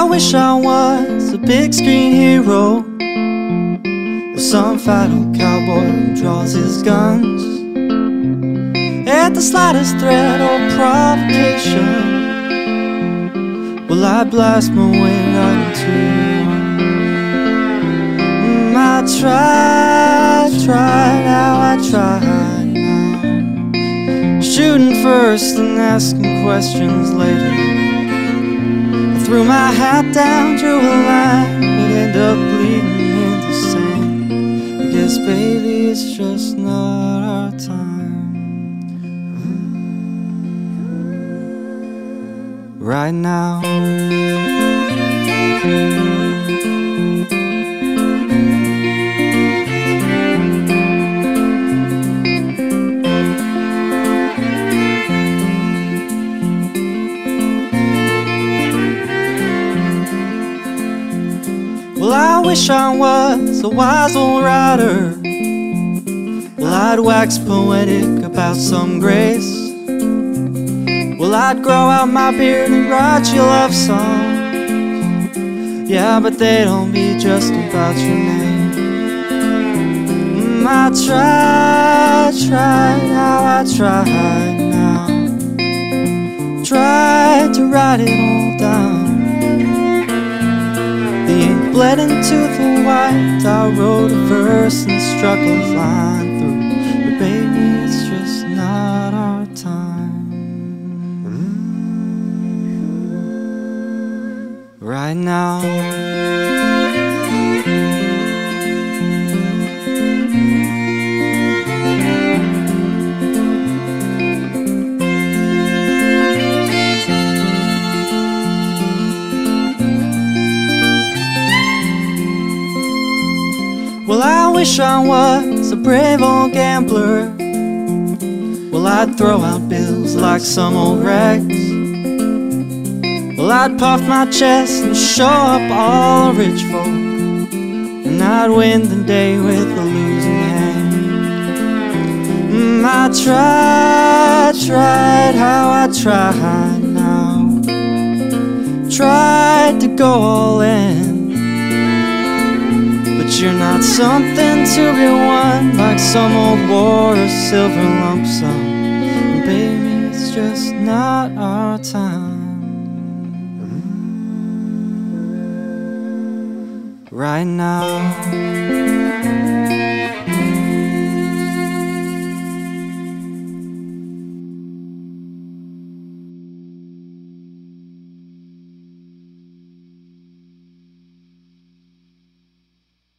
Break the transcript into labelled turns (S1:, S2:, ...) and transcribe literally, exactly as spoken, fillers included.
S1: wish I was a big screen hero, or some fat old cowboy who draws his guns at the slightest threat or provocation. Well, I blast my way right into one. mm, I tried, tried, how I tried now, shooting first and asking questions later. I threw my hat down, drew a line, but ended up bleeding into sand. I guess, baby, it's just not our time right now. Well, I wish I was a wise old writer. Well, I'd wax poetic about some grace. Well, I'd grow out my beard and write you love songs. Yeah, but they don't be just about your name. mm, I tried, tried, how I tried now, tried to write it all down. The ink bled into the white. I wrote a verse and struck a line through. But baby, it's just not our time right now. Well, I wish I was a brave old gambler. Well, I'd throw out bills like some old rags. Well, I'd puff my chest and show up all rich folk, and I'd win the day with a losing hand. mm, I tried, tried, how I tried now, tried to go all in. But you're not something to be won like some old war or silver lump sum. And baby, it's just not our time right now.